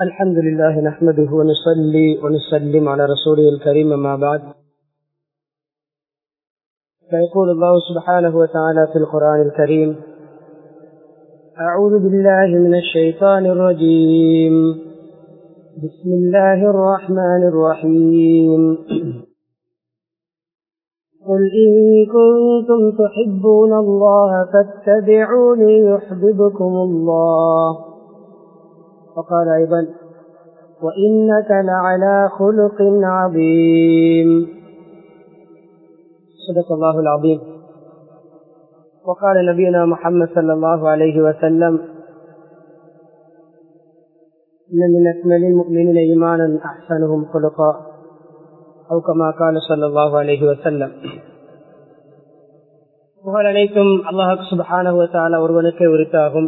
الحمد لله نحمده ونصلي ونسلم على رسوله الكريم ما بعد. فيقول الله سبحانه وتعالى في القرآن الكريم: أعوذ بالله من الشيطان الرجيم. بسم الله الرحمن الرحيم. قل إن كنتم تحبون الله فاتبعوني يحببكم الله. وقال أيضا: وإنك لعلى خلق عظيم. صدق الله العظيم. وقال نبينا محمد صلى الله عليه وسلم: إن من أكمل المؤمنين إيمانا أحسنهم خلقا، أو كما قال صلى الله عليه وسلم. புகழ் அனைத்தும் அல்லாஹ் சுப்ஹானஹு வ தஆலா ஒருவனுக்கே உரித்தாகும்.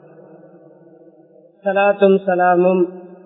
சலாத்தும் சலாமும்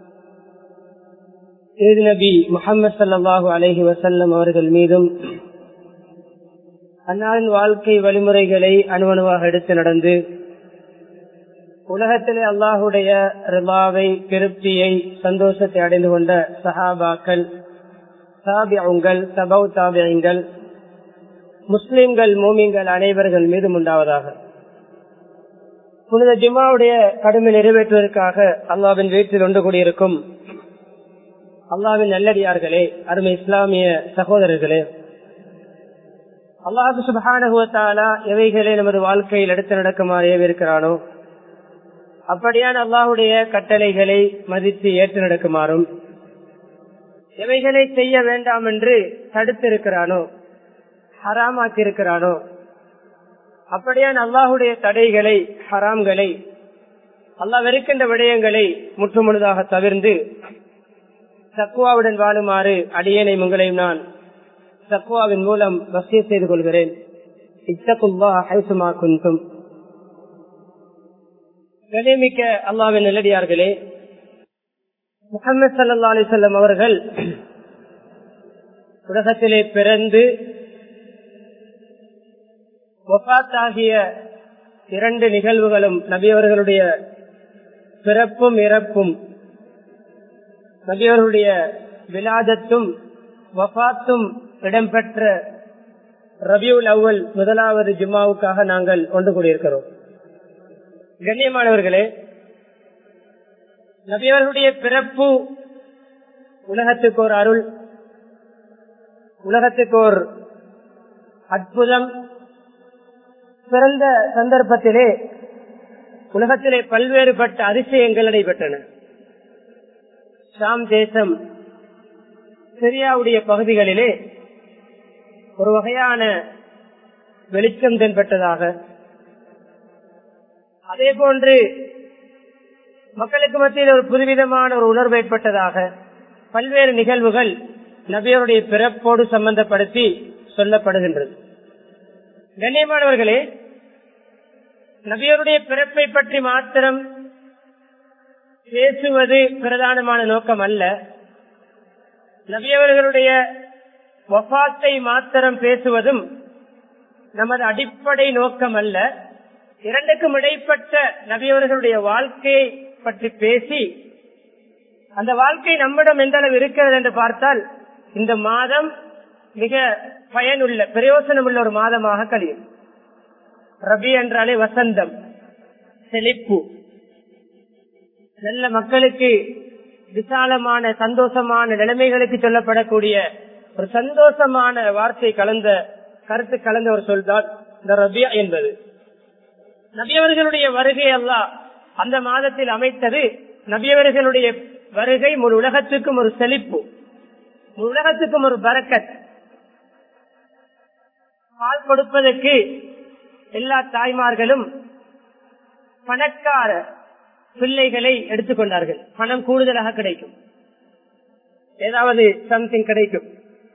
நபி முஹம்மது ஸல்லல்லாஹு அலைஹி வஸல்லம் அவர்கள் மீதும், அன்னாரின் வாழ்க்கை வழிமுறைகளை அணுவணுவாக எடுத்து நடந்து உலகத்திலே அல்லாஹுடைய ரிலாவை, திருப்தியை, சந்தோஷத்தை அடைந்து கொண்ட சஹாபாக்கள், தாபிஊன்கள், தபௌ தாபிஈன்கள், முஸ்லிம்கள், மூமின்கள் அனைவர்கள் மீதும் உண்டாவதாக. புனித ஜும்ஆவுடைய கடமை நிறைவேற்றுவதற்காக அல்லாஹ்வின் வீட்டில் ஒன்று கூடியிருக்கும் அல்லாஹ்வின் நல்லடியார்களே, அருமை இஸ்லாமிய சகோதரர்களே, அல்லாஹ் சுப்ஹானஹு வ தஆலா எவைகளை நமது வாழ்க்கையில் எடுத்து நடக்குமாறு ஏவிருக்கிறானோ அப்படியான அல்லாஹுடைய கட்டளைகளை மதித்து ஏற்று நடக்குமாறும், எவைகளை செய்ய வேண்டாம் என்று தடுத்திருக்கிறானோ, ஹராமாக்கி இருக்கிறானோ அப்படியான அல்லாஹுடைய தடைகளை, ஹராம்களை, அல்லாஹ் வெறுக்கின்ற விடயங்களை முற்றுமுழுதாக தவிர்ந்து தக்வாவுடன் வாழுமாறு அடியேனை உங்களையும் நான் தக்வாவின் மூலம் வசியத் செய்து கொள்கிறேன். இத்தகுல்லாஹ் ஹைசுமா குன்தும். கண்ணியமிக்க அல்லாஹ்வின் நல்லடியார்களே, முஹம்மது ஸல்லல்லாஹு அலைஹி வஸல்லம் அவர்கள் உலகத்திலே பிறந்து வஃபாத் ஆகிய இரண்டு நிகழ்வுகளும், நபி அவர்களுடைய பிறப்பும் இறப்பும், நபி அவர்களுடைய விலாதத்தும் வஃபாத்தும் இடம்பெற்ற ரபியுல் அவ்வல் முதலாவது ஜும்ஆவுக்காக நாங்கள் ஒன்று கூடியிருக்கிறோம். கண்ணியமானவர்களே, நபி அவர்களுடைய பிறப்பு உலகத்துக்கு ஒரு அருள், உலகத்துக்கு ஒரு அற்புதம். பிறந்த சந்தர்ப்பத்திலே உலகத்திலே பல்வேறுபட்ட அதிசயங்கள் நடைபெற்றன. ஷாம் தேசம், சிரியாவுடைய பகுதிகளிலே ஒரு வகையான வெளிச்சம் தென்பட்டதாக, அதே போன்று மக்களுக்கு மத்தியில் ஒரு புதுவிதமான ஒரு உணர்வு ஏற்பட்டதாக பல்வேறு நிகழ்வுகள் நபியருடைய பிறப்போடு சம்பந்தப்படுத்தி சொல்லப்படுகின்றது. கண்ணியமானவர்களே, நபியருடைய பிறப்பை பற்றி மாத்திரம் பேசுவது பிரதானமான நோக்கம் அல்ல. நபியவர்களுடைய வஃபாத்தை மாத்திரம் பேசுவதும் நமது அடிப்படை நோக்கம் அல்ல. இரண்டுக்கும் இடைப்பட்ட நபியவர்களுடைய வாழ்க்கையை பற்றி பேசி, அந்த வாழ்க்கை நம்மிடம் எந்த அளவு இருக்கிறது என்று பார்த்தால் இந்த மாதம் மிக பயனுள்ள, பிரயோசனம் உள்ள ஒரு மாதமாக கழியும். ரபி என்றாலே வசந்தம், செழிப்பு, நல்ல மக்களுக்கு விசாலமான சந்தோஷமான நிலைமைகளுக்கு சொல்லப்படக்கூடிய ஒரு சந்தோஷமான வார்த்தை கலந்த, கருத்து கலந்த ஒரு சொல்தான் இந்த ரபியா என்பது. நபியவர்களுடைய வருகை அல்லாஹ் அந்த மாதத்தில் அமைத்தது. நபியவர்களுடைய வருகை முழு உலகத்துக்கும் ஒரு செழிப்பு, முழு உலகத்துக்கும் ஒரு பரக்கத். பால் கொடுப்பதற்கு எல்லா தாய்மார்களும் பணக்கார பிள்ளைகளை எடுத்துக்கொண்டார்கள். பணம் கூடுதலாக கிடைக்கும், ஏதாவது சம்திங் கிடைக்கும்.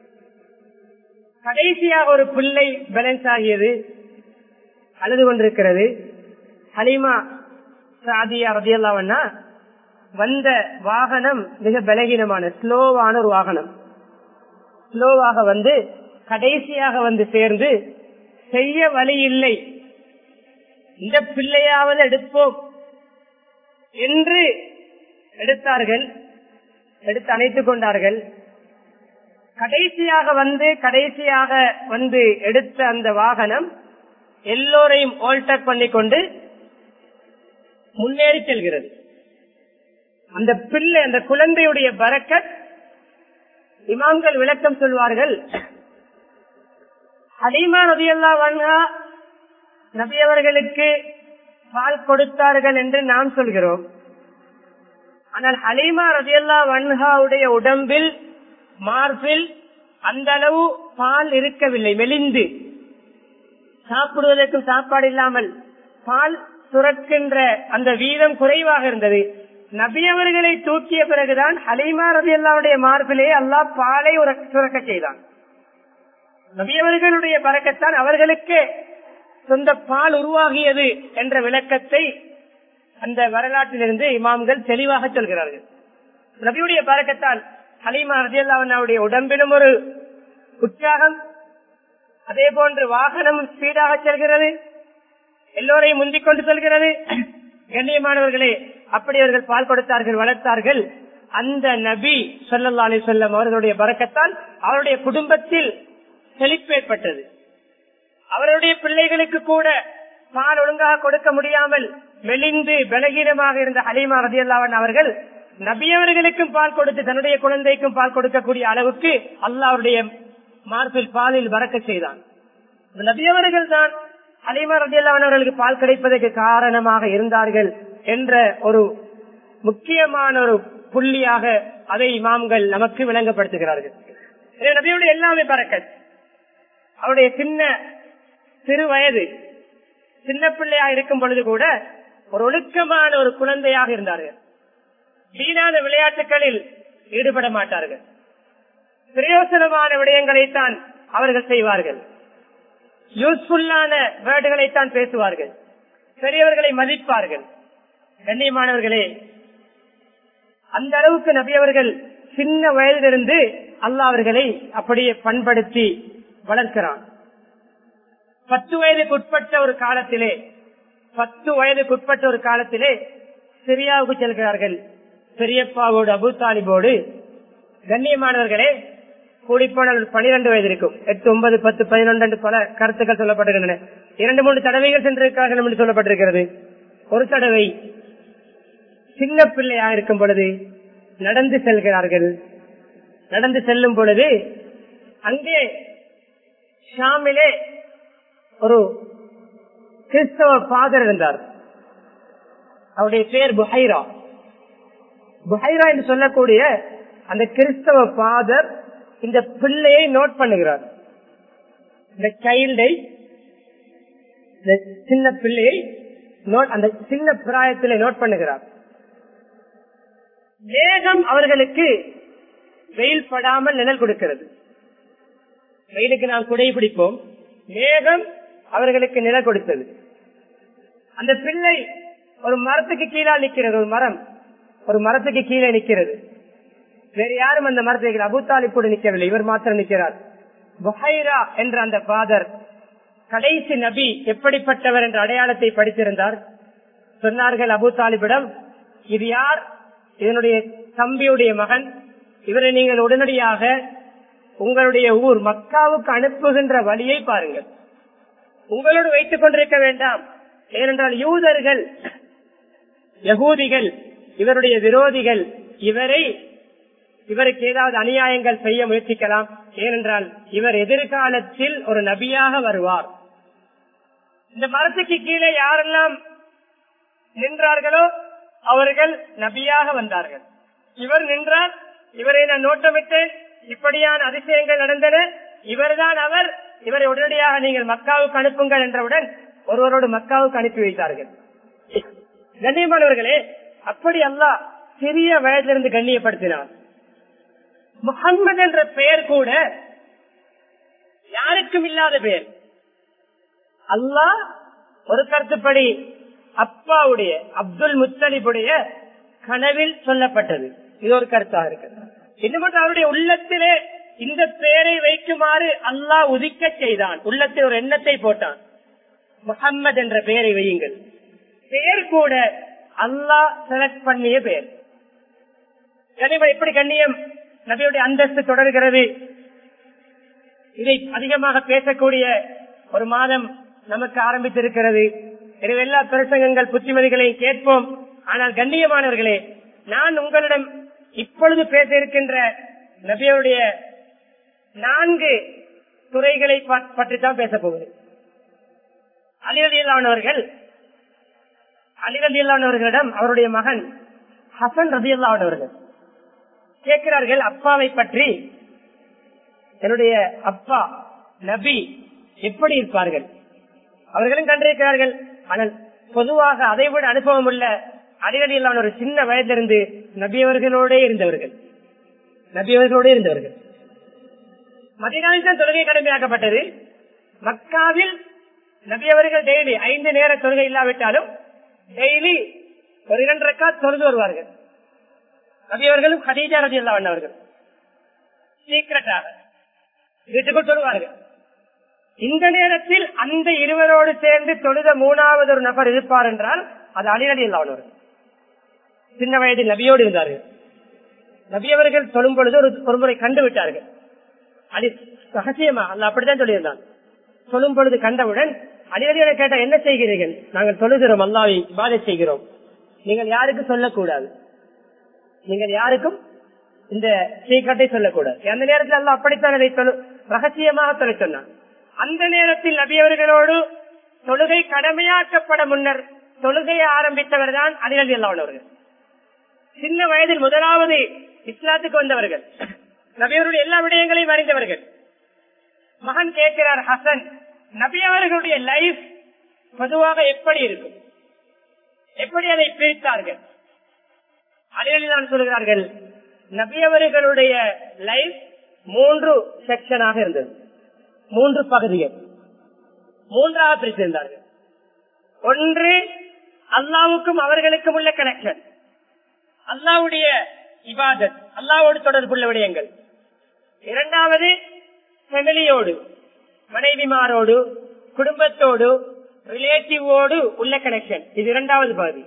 கடைசியாக ஒரு பிள்ளை பேலன்ஸ் ஆகியது, அழுது கொண்டிருக்கிறது. ஹலீமா சாதியா ரலியல்லாஹு அன்ஹா வந்த வாகனம் மிக பலகீனமான, ஸ்லோவான ஒரு வாகனம். ஸ்லோவாக வந்து கடைசியாக வந்து சேர்ந்து, செய்ய வழி இல்லை, இந்த பிள்ளையாவது எடுப்போம் என்று எடுத்து அணைத்துக் கொண்டார்கள். கடைசியாக வந்து எடுத்த அந்த வாகனம் எல்லோரையும் ஓல்டர் பண்ணிக்கொண்டு முன்னேறி செல்கிறது. அந்த பிள்ளை, அந்த குழந்தையுடைய பரக்கத், இமாம்கள் விளக்கம் சொல்வார்கள். ஹலீமா ரலியல்லாஹு அன்ஹா நபி அவர்களுக்கு பால் கொடுத்தார்கள் என்று நாம் சொல்கிறோம். ஆனால் ஹலீமா ரலியல்லாஹு அன்ஹாவுடைய உடம்பில், மார்பில் அந்த அளவு பால் இருக்கவில்லை. மெலிந்து சாப்பிடுவதற்கு சாப்பாடு இல்லாமல் பால் சுரக்கின்ற அந்த வீதம் குறைவாக இருந்தது. நபி அவர்களை தூக்கிய பிறகுதான் ஹலீமா ரலியல்லாஹுடைய மார்பிலே அல்லாஹ் பாலை சுரக்க செய்தான். நபி அவர்களுடைய பரக்கத்தான் அவர்களுக்கு சொந்த பால் உருவாகியது என்ற விளக்கத்தை அந்த வரலாற்றிலிருந்து இமாம்கள் தெளிவாக சொல்கிறார்கள். நபியுடைய பரக்கத்தால் ஹலீமா ரலியல்லாஹு அன்ஹாவுடைய உடம்பிலும் ஒரு உற்சாகம், அதே போன்று வாகனம் ஸ்பீடாக செல்கிறது, எல்லோரையும் முந்திக் கொண்டு செல்கிறது. கண்ணியமானவர்களே, அப்படி அவர்கள் பால் கொடுத்தார்கள், வளர்த்தார்கள். அந்த நபி ஸல்லல்லாஹு அலைஹி வஸல்லம் அவர்களுடைய பரக்கத்தால் அவருடைய குடும்பத்தில் செழிப்பு ஏற்பட்டது. அவருடைய பிள்ளைகளுக்கு கூட பால் ஒழுங்காக கொடுக்க முடியாமல் மெலிந்து பலகீனமாக இருந்த ஹலீமா ரலியல்லாஹு அன்ஹா அவர்கள் நபி அவர்களுக்கும் பால் கொடுத்து தன்னுடைய குழந்தைக்கும் பால் கொடுக்கக்கூடிய அளவுக்கு அல்லாஹ் அவருடைய மார்பில் பாலில் பரக்கத் செய்தான். நபி அவர்கள் தான் ஹலீமா ரலியல்லாஹு அன்ஹா அவர்களுக்கு பால் கிடைப்பதற்கு காரணமாக இருந்தார்கள் என்ற ஒரு முக்கியமான ஒரு புள்ளியாக அதை இமாம்கள் நமக்கு விளங்கப்படுத்துகிறார்கள். நபியுடைய எல்லாமே பரக்கத். அவருடைய சிறு வயது, சின்ன பிள்ளையாக இருக்கும் பொழுது கூட ஒரு ஒழுக்கமான ஒரு குழந்தையாக இருந்தார்கள். வீணான விளையாட்டுகளில் ஈடுபட மாட்டார்கள். பிரயோசனமான விடயங்களைத்தான் அவர்கள் செய்வார்கள். யூஸ்ஃபுல்லான வேர்டுகளைத்தான் பேசுவார்கள். பெரியவர்களை மதிப்பார்கள். கண்ணியமானவர்களே, அந்த அளவுக்கு நபி அவர்கள் சின்ன வயதிலிருந்து அல்லாஹ் அவர்களை அப்படியே பண்படுத்தி வளர்க்கிறான். 10 வயதுக்குட்பட்ட ஒரு காலத்திலே சிரியாவுக்கு செல்கிறார்கள். பெரியப்பாவோடு, அபூ தாலிபோடு. கண்ணியமானவர்களே, கூடிப்போனால் 12 வயது இருக்கும். 8, 9, 10, 11 பல கருத்துக்கள் சொல்லப்பட்டிருக்கின்றன. 2-3 தடவைகள் சென்றிருக்கார்கள் என்று சொல்லப்பட்டிருக்கிறது. ஒரு தடவை சின்ன பிள்ளையாக இருக்கும் பொழுது நடந்து செல்கிறார்கள். நடந்து செல்லும் பொழுது அங்கே ஷாமிலே ஒரு கிறிஸ்தவ ஃபாதர் இருந்தார். அவருடைய பெயர் புஹைரா. புஹைரா என்று சொல்லக்கூடிய அந்த கிறிஸ்தவ ஃபாதர் இந்த பிள்ளையை நோட் பண்ணுகிறார். இந்த சைல்டை, சின்ன பிள்ளையை அந்த சின்ன பிராயத்திலே நோட் பண்ணுகிறார். மேகம் அவர்களுக்கு வெயில் படாமல் நிழல் கொடுக்கிறது. வெயிலுக்கு நாம் குடை பிடிப்போம், மேகம் அவர்களுக்கு நிழல் கொடுத்தது. அந்த பிள்ளை ஒரு மரத்துக்கு கீழே நிற்கிறது. ஒரு மரத்துக்கு கீழே நிற்கிறது. வேறு யாரும் அந்த மரத்துக்கு அபூ தாலிப் கூட நிற்கவில்லை, இவர் மாத்திரம் நிற்கிறார். புஹைரா என்ற அந்த ஃபாதர் கடைசி நபி எப்படிப்பட்டவர் என்ற அடையாளத்தை படித்திருந்தார். சொன்னார்கள் அபூ தாலிபிடம், இது யார்? இதனுடைய தம்பியுடைய மகன். இவரை நீங்கள் உடனடியாக உங்களுடைய ஊர் மக்காவுக்கு அனுப்புகின்ற வழியை பாருங்கள். உங்களோடு வைத்துக் கொண்டிருக்க வேண்டாம். ஏனென்றால் யூதர்கள், யகூதிகள் இவருடைய விரோதிகள். இவருக்கு ஏதாவது அநியாயங்கள் செய்ய முயற்சிக்கலாம். ஏனென்றால் இவர் எதிர்காலத்தில் ஒரு நபியாக வருவார். இந்த மரத்துக்கு கீழே யாரெல்லாம் நின்றார்களோ அவர்கள் நபியாக வந்தார்கள். இவர் நின்றார், இவரை நான் நோட்டமிட்டேன், இப்படியான அதிசயங்கள் நடந்தன, இவர்தான் அவர், இவரை உடனடியாக நீங்கள் மக்காவுக்கு அனுப்புங்கள் என்றவுடன் ஒருவரோடு மக்காவுக்கு அனுப்பி வைத்தார்கள். கண்ணியமானவர்களே, அப்படி அல்லாஹ் சிறிய வயதிலிருந்து கண்ணியப்படுத்தினார். முஹம்மது என்ற பெயர் கூட யாருக்கும் இல்லாத பெயர். அல்லாஹ் ஒரு கருத்துப்படி அப்பாவுடைய அப்துல் முத்தலிபுடைய கனவில் சொல்லப்பட்டது. இது ஒரு கருத்தாக இருக்கிறது. இன்னும் அவருடைய உள்ளத்திலே இந்த பெயரை வைக்குமாறு அல்லாஹ் உதிக்க செய்தான். உள்ளத்தில் ஒரு எண்ணத்தை போட்டான், முஹம்மது என்ற பெயரை வையுங்கள். பெயர் கூட அல்லாஹ் செலக்ட் பண்ணிய பெயர். எப்படி கண்ணியம் நபியுடைய அந்தஸ்து தொடர்கிறது. இதை அதிகமாக பேசக்கூடிய ஒரு மாதம் நமக்கு ஆரம்பித்திருக்கிறது. எனவே எல்லா பிரசங்கங்கள் புத்திமதிகளையும் கேட்போம். ஆனால் கண்ணியமானவர்களே, நான் உங்களிடம் இப்பொழுது பேச இருக்கின்ற நபியுடைய 4 துறைகளை பற்றித்தான் பேச போகிறேன். அலி ரலியல்லாஹு அவர்களிடம் அவருடைய மகன் ஹசன் ரலியல்லாஹு அவர்கள் கேட்கிறார்கள், அப்பாவை பற்றி, என்னுடைய அப்பா நபி எப்படி இருப்பார்கள்? அவர்களும் கண்டிருக்கிறார்கள். ஆனால் பொதுவாக அதைவிட அனுபவம் உள்ள அலி ரலியல்லாஹு ஒரு சின்ன வயதிலிருந்து நபியவர்களோட இருந்தவர்கள். மதீனாவில் தான் தொழுகை கடமையாக்கப்பட்டது. மக்காவில் நபியவர்கள் டெய்லி 5 நேர தொழுகை இல்லாவிட்டாலும் டெய்லி ஒரு 2 ரக்காத் தொழுது வருவார்கள். நபியவர்களும் கதீஜா ரலியல்லாஹு அன்ஹா அவர்கள் சீக்கிரட்டாக வீட்டுக்குள் தொழுவார்கள். இந்த நேரத்தில் அந்த இருவரோடு சேர்ந்து தொழுத 3வது ஒரு நபர் இருப்பார் என்றால் அது அலி ரலியல்லாஹு அன்ஹு அவர்கள். சின்ன வயதில் நபியோடு இருந்தார்கள். நபியவர்கள் தொழும் பொழுது ஒரு முறை கண்டு விட்டார்கள். அலி ரகசியமா அல்ல அப்படித்தான் சொல்லியிருந்தான். சொல்லும் பொழுது கண்டவுடன் அலிவதியை கேட்ட, என்ன செய்கிறீர்கள்? நாங்கள் தொழுகிறோம், அல்லாஹ்வை இபாதத் செய்கிறோம். நீங்கள் யாருக்கும் சொல்லக்கூடாது, நீங்கள் யாருக்கும் இந்த சீக்கிரத்தை சொல்லக்கூடாது. அந்த நேரத்தில் அல்லாஹ் அப்படித்தான் அதை ரகசியமாக சொல்ல சொன்னான். அந்த நேரத்தில் நபியவர்களோடு தொழுகை கடமையாக்கப்பட முன்னர் தொழுகையை ஆரம்பித்தவர் தான் அலி ரலியல்லாஹு அவர்கள். சின்ன வயதில் முதலாவது இஸ்லாத்துக்கு வந்தவர்கள், நபியவருடைய எல்லா விடயங்களையும் அறிந்தவர்கள். மகன் கேட்கிறார், ஹசன், நபி அவர்களுடைய லைஃப் பொதுவாக எப்படி இருக்கும், எப்படி அதை பிரித்தார்கள்? அலி ரலியல்லாஹு சொல்கிறார்கள், நபி அவர்களுடைய லைஃப் 3 செக்ஷனாக இருந்தது, 3 பகுதிகள் 3ஆக பிரித்திருந்தார்கள். ஒன்று அல்லாஹ்வுக்கும் அவர்களுக்கும் உள்ள கனெக்ஷன், அல்லாஹ்வுடைய இபாதத், அல்லாஹ்வோடு தொடர்புள்ள விடயங்கள். இரண்டாவது ஃபேமிலியோடு, மனைவிமாரோடு, குடும்பத்தோடு, ரிலேட்டிவோடு உள்ள கனெக்ஷன், இது 2வது பகுதி.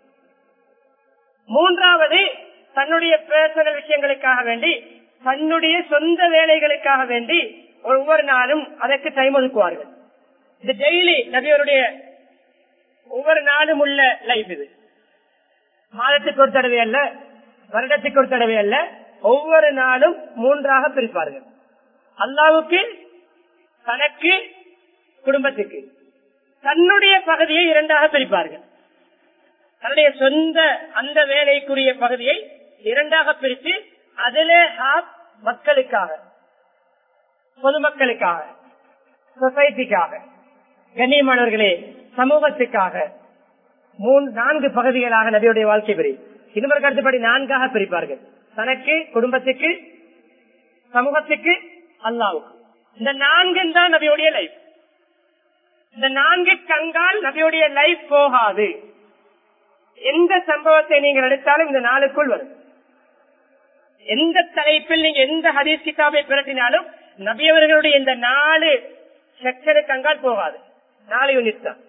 3வது தன்னுடைய பர்சனல் விஷயங்களுக்காக வேண்டி, தன்னுடைய சொந்த வேலைகளுக்காக வேண்டி ஒவ்வொரு நாளும் அதற்கு டைம் ஒதுக்குவார்கள். இது டெய்லி நபியருடைய ஒவ்வொரு நாளும் உள்ள லைஃப். இது மாதத்துக்கு ஒரு தடவை அல்ல, வருடத்துக்கு ஒரு தடவை அல்ல, ஒவ்வொரு நாளும் 3ஆக பிரிப்பார்கள். அல்லாஹ்வுக்கு, தனக்கு, குடும்பத்துக்கு. தன்னுடைய பகுதியை 2ஆக பிரிப்பார்கள். தன்னுடைய சொந்த அந்த வேலைக்குரிய பகுதியை 2ஆக பிரித்து அதிலே மக்களுக்காக, பொதுமக்களுக்காக, சொசைட்டிக்காக, கண்ணியமானவர்களே, சமூகத்துக்காக 4 பகுதிகளாக நபியுடைய வாழ்க்கை பிரிவு. இன்னொரு கருத்துப்படி 4ஆக பிரிப்பார்கள். தனக்கு, குடும்பத்துக்கு, சமூகத்துக்கு, அல்லாஹ்வுக்கு. இந்த 4 தான் நபியுடைய லைஃப். இந்த 4 கங்கால் நபியுடைய லைஃப் போகாது. எந்த சம்பவத்தை நீங்கள் எடுத்தாலும் இந்த 4க்குள் வரும். எந்த தலைப்பில் நீங்க எந்த ஹதீஸ் கிதாபை பிரட்டினாலும் நபியவர்களுடைய இந்த 4 செக்ஷனுக்கு அங்கால் போகாது. 4 யூனிட் தான்.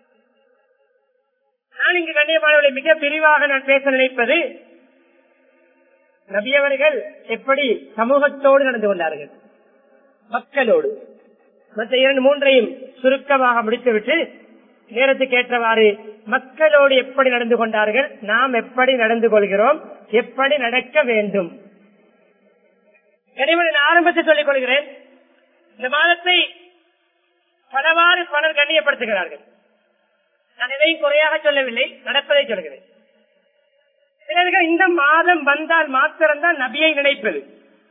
நான் இங்கு கண்ணியமானவர்களை மிக விரிவாக நான் பேச நினைப்பது, நபியவர்கள் எப்படி சமூகத்தோடு நடந்து கொண்டார்கள், மக்களோடு. மற்ற 2-3ஐயும் சுருக்கமாக முடித்துவிட்டு நேரத்துக்கு ஏற்றவாறு மக்களோடு எப்படி நடந்து கொண்டார்கள், நாம் எப்படி நடந்து கொள்கிறோம், எப்படி நடக்க வேண்டும். எனவே நான் ஆரம்பத்தில் சொல்லிக் கொள்கிறேன், இந்த மாதத்தை பலவாறு பலர் கண்ணியப்படுத்துகிறார்கள். நான் எதையும் குறையாக சொல்லவில்லை, நடப்பதை சொல்கிறேன். சிலர்கள் இந்த மாதம் வந்தால் மாத்திரம்தான் நபியை நினைப்பது,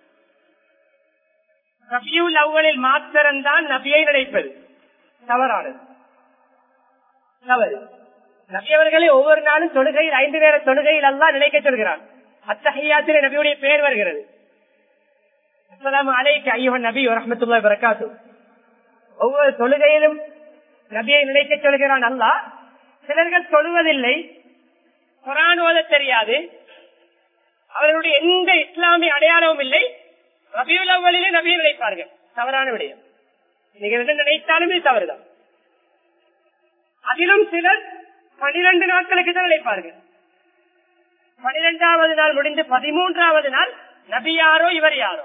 ரபியுல் அவ்வலில் மாத்திரம்தான் நபியை நினைப்பது தவறானது, தவறு. நபி அவர்களை ஒவ்வொரு நாளும் தொழுகையில் 5 நேர தொழுகையில் அல்லாஹ் நினைக்க சொல்கிறான். அத்தஹியாத்திலே நபியுடைய பெயர் வருகிறது. அஸ்ஸலாமு அலைக்க அய்யுஹன் நபி வ ரஹ்மத்துல்லாஹி வ பரக்காத்துஹு. ஒவ்வொரு தொழுகையிலும் நபியை நினைக்க சொல்கிறான் அல்லாஹ். சிலர்கள் தொழுவதில்லை, குர்ஆன் ஓத தெரியாது, அவர்களுடைய எந்த இஸ்லாமிய அடையாளமும் இல்லை, ரபியுல் அவ்வலிலே நபியை நினைப்பார்கள். தவறான விடயம். நீங்கள் என்ன நினைத்தாலும் இது தவறுதான். அதிலும் சிலர் 12 நாட்களுக்கு தான் நினைப்பார்கள். 12வது நாள் முடிந்து 13வது நாள் நபி யாரோ இவர் யாரோ,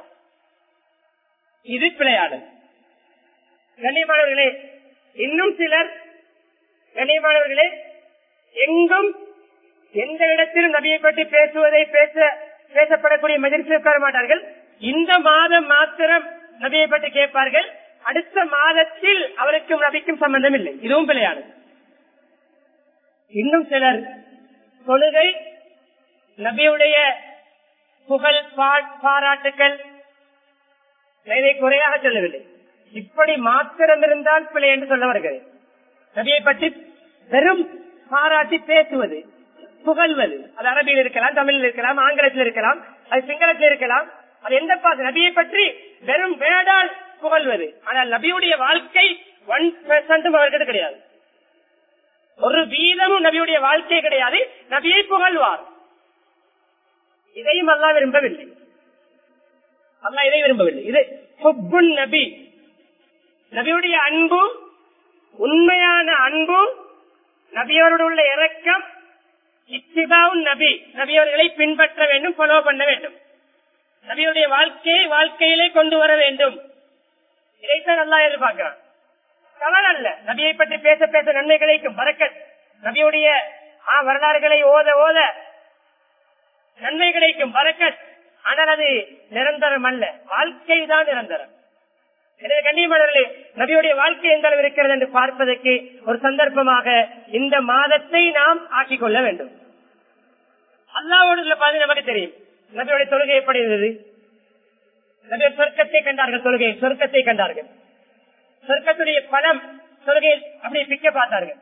இது பிழையாடல். கண்ணியமானவர்களே, இன்னும் சிலர் கண்ணியமானவர்களே எங்கும் எந்த இடத்திலும் நபியை பற்றி பேசப்படக்கூடிய மஜ்லிஸில் உட்கார மாட்டார்கள். இந்த மாதம் மாத்திரம் நபியை பற்றி கேட்பார்கள். அடுத்த மாதத்தில் அவருக்கும் நபிக்கும் சம்பந்தம் இல்லை. இதுவும் பிழையானது. இன்னும் சிலர் தொழுகை, நபியுடைய புகழ் பாராட்டுக்கள், இதை குறையாக சொல்லவில்லை, இப்படி மாத்திரம் இருந்தால் பிழை என்று சொல்ல வருகிறேன். நபியை பற்றி வெறும் பாராட்டி பேசுவது, புகழ்வது, அது அரபியில் இருக்கலாம், தமிழில் இருக்கலாம், ஆங்கிலத்தில் இருக்கலாம், அது சிங்களத்தில் இருக்கலாம், அது எந்த நபியை பற்றி வெறும் வேடால் புகழ்வது. ஆனால் நபியுடைய வாழ்க்கை 1% அவர்கிட்ட கிடையாது, ஒரு வீதமும் நபியுடைய வாழ்க்கை கிடையாது. நபியை புகழ்வார். இதையும் அல்லாஹ் விரும்பவில்லை. அல்லாஹ் இதை விரும்பவில்லை. இது ஹுப்புன் நபி, நபியுடைய அன்பு, உண்மையான அன்பு, நபியோடு உள்ள இரக்கம், இத்திபாவுன் நபி, நபியவர்களை பின்பற்ற வேண்டும், ஃபாலோ பண்ண வேண்டும், நபியுடைய வாழ்க்கையிலே கொண்டு வர வேண்டும். இதைத்தான் அல்லாஹ் எதிர்பார்க்கிறான். தவறு அல்ல, நபியை பற்றி பேச பேச நன்மை கிடைக்கும், பரக்கத். நபியுடைய வரலாறுகளை ஓத ஓத நன்மை கிடைக்கும், பரக்கத். ஆனால் அது நிரந்தரம் அல்ல, வாழ்க்கை தான் நிரந்தரம். எனவே கண்ணியமானவர்களே, நபியுடைய வாழ்க்கை எந்த அளவு இருக்கிறது என்று பார்ப்பதற்கு ஒரு சந்தர்ப்பமாக இந்த மாதத்தை நாம் ஆக்கிக் கொள்ள வேண்டும். அல்லாஹ்வோடு உள்ள பாதை நமக்கு தெரியும். நபியுடைய தொழுகை எப்படி இருந்தது? நபியுடைய சொர்க்கத்தை கண்டார்கள், தொழுகை சொர்க்கத்தை கண்டார்கள். சொர்க்கத்துடைய பலம் தொழுகையில் அப்படியே பிக்க பார்த்தார்கள்.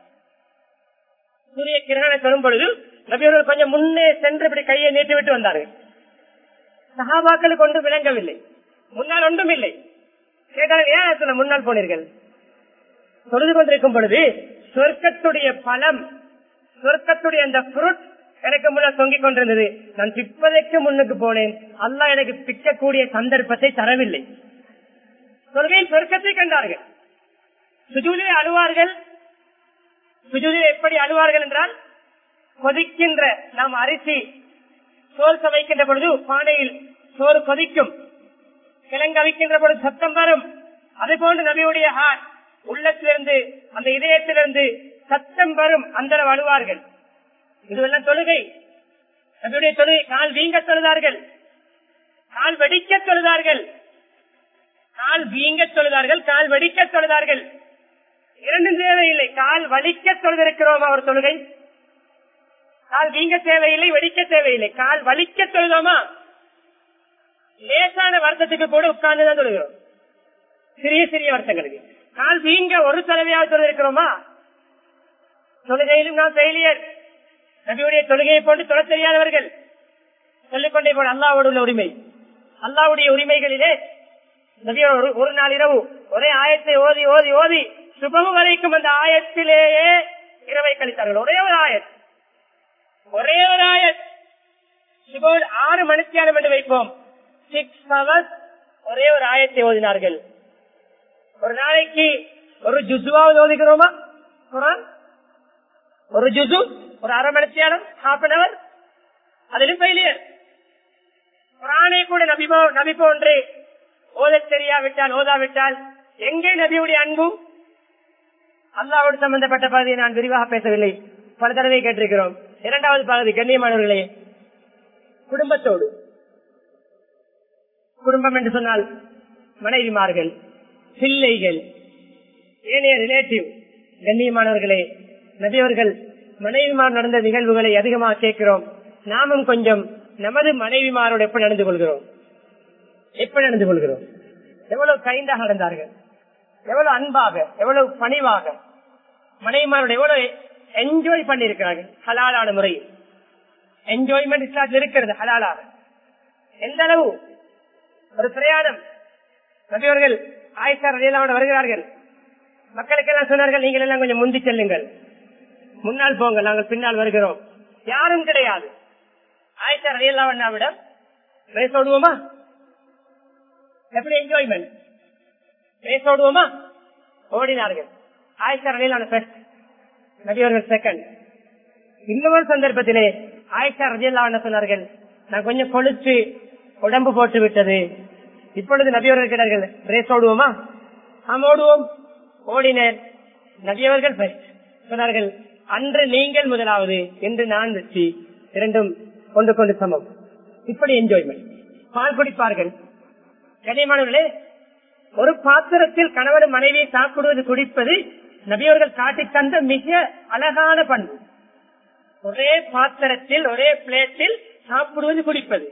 சூரிய கிரகணம் தரும் பொழுது நபியவர்கள் கொஞ்சம் முன்னே சென்று இப்படி கையை நீட்டி விட்டு வந்தார்கள். சஹாபாக்களுக்கு ஒன்றும் விளங்கவில்லை, முன்னால் ஒன்றும் இல்லை. கேட்டார்கள், ஏன் முன்னால் போனீர்கள்? தொழுது கொண்டிருக்கும் பொழுது சொர்க்கத்துடைய பலம், சொர்க்கத்துடைய அந்த ஃப்ரூட் எனக்கு முன்னால் தொங்கிக் கொண்டிருந்தது. நான் பிப்பதற்கு முன்னுக்கு போனேன், அல்லாஹ் எனக்கு பிக்கக்கூடிய சந்தர்ப்பத்தை தரவில்லை. தொழுகையில் சொர்க்கத்தை கண்டார்கள். சுஜூதிலே அழுவார்கள். சுஜூதிலே எப்படி அழுவார்கள் என்றால், கொதிக்கின்ற நாம் அரிசி சோறு சமைக்கின்ற பொழுது பானையில் சோறு கொதிக்கும், கிழங்கு அவிக்கின்ற பொழுது சத்தம் வரும். அது போன்று நபியுடைய உள்ளத்திலிருந்து, அந்த இதயத்திலிருந்து சத்தம் வரும், அந்த அழுவார்கள். இதுவெல்லாம் தொழுகை, நபியுடைய தொழுகை. கால் வீங்க தொழுதார்கள், கால் வெடிக்க தொழுதார்கள், கால் வீங்க தொழுதார்கள், கால் வெடிக்க தொழுதார்கள். இரண்டும் தேவையில்லை. கால் வலிக்க தொழுதிருக்கிறோம் அவர் தொழுகை. கால் வீங்க தேவையில்லை, வெடிக்க தேவையில்லை. கால் வலிக்க தொழுதோமா? லேசான வருத்தத்துக்கு கூட உட்கார்ந்துதான் தொழுகிறோம், சிறிய சிறிய வருத்தங்களுக்கு. கால் வீங்க ஒரு தடவையாக தொழுதிருக்கிறோமா? தொழுகையிலும் நாம் ஃபெயிலியர். நபியுடைய தொழுகையை போன்று தொழ தெரியாதவர்கள். சொல்லிக்கொண்டே போன அல்லாஹ்வோடு உள்ள உரிமை, அல்லாஹ்வுடைய உரிமைகளிலே நபியோடு ஒரு நாள் இரவு ஒரே ஆயத்தை ஓதி ஓதி ஓதி சுபம் வரைக்கும் அந்த ஆயத்திலேயே இரவை கழித்தார்கள். ஒரே ஒரு ஆயத், ஒரே ஒரு ஆயத். சுபம் 6 மணித்தியாலம் என்று வைப்போம், 6 hours ஒரே ஒரு ஆயத்தை ஓதினார்கள். ஒரு நாளைக்கு ஒரு ஜுசுவாவது ஓதிக்கிறோமா? குர்ஆன் ஒரு ஜுசு, ஒரு அரை மணித்தியாலம், 1/2 hour, அதிலும் ஃபெயிலியர். குர்ஆனை கூட நபி போன்று ஓத தெரியாவிட்டால், ஓதாவிட்டால் எங்கே நபியுடைய அன்பு? அல்லாஹ்வோடு சம்பந்தப்பட்ட பகுதியை நான் விரிவாக பேசவில்லை, பல தடவை கேட்டிருக்கிறோம். 2வது பகுதி, கண்ணியமானவர்களே, குடும்பத்தோடு. குடும்பம் என்று சொன்னால் மனைவிமார்கள், பிள்ளைகள், ஏனைய ரிலேட்டிவ். கண்ணியமானவர்களே, நபியவர்கள் மனைவிமார் நடந்த நிகழ்வுகளை அதிகமாக கேட்கிறோம். நாமும் கொஞ்சம் நமது மனைவிமாரோடு எப்படி நடந்து கொள்கிறோம், எப்படி நடந்து கொள்கிறோம்? எவ்வளவு கைண்டாக நடந்தார்கள், எவ்வளவு அன்பாக, எவ்வளவு பணிவாக மனைவிமாரோடு எவ்வளவு என்ஜாய் பண்ணி இருக்கிறார்கள். ஹலாலான முறையில் என்ஜாய்மெண்ட் இஸ்லாத்தில் இருக்கிறது, ஹலாலாக. எந்த அளவு ஒரு பிரயாணம், நபியவர்கள் ஆயிஷா ரலியல்லாஹு வருகிறார்கள். மக்களுக்கு எல்லாம் சொன்னார்கள், நீங்கள் எல்லாம் கொஞ்சம் முந்தி செல்லுங்கள், முன்னால் போங்க, நாங்கள் பின்னால் வருகிறோம். யாரும் கிடையாது. ஆயிஷா ரலியல்லாஹு அன்ஹாவிடம் பேசோடுவோமா? எப்படி என்ஜாய்மெண்ட், பேசோடுவோமா? ஓடினார்கள். ஆயிஷா ரலியல்லாஹு அன்ஹா ஃபர்ஸ்ட், நபியவர்கள் செகண்ட். இன்னொரு சந்தர்ப்பத்திலே ஆயிஷா ரலியல்லாஹு அன்ஹா சொன்னார்கள், நான் கொஞ்சம் கொழுத்து உடம்பு போட்டு விட்டது. இப்பொழுது நபியவர்கள் கேட்டார்கள், ரேஸ் ஓடுவோமா? ஆம் ஓடுவோம். ஓடினர். நபியவர்கள் சொன்னார்கள், அன்று நீங்கள் முதலாவது, என்று நான் வெற்றி, இரண்டும் கொண்டு கொண்டு சமம். இப்படி என்ஜாய்மெண்ட். பால் குடிப்பார்கள். கண்ணியமானவர்களே, ஒரு பாத்திரத்தில் கணவன் மனைவியை சாப்பிடுவது குடிப்பது நபியவர்கள் காட்டி தந்த மிக அழகான பண்பு. ஒரே பாத்திரத்தில் ஒரே பிளேட்டில் சாப்பிடுவது குடிப்பது.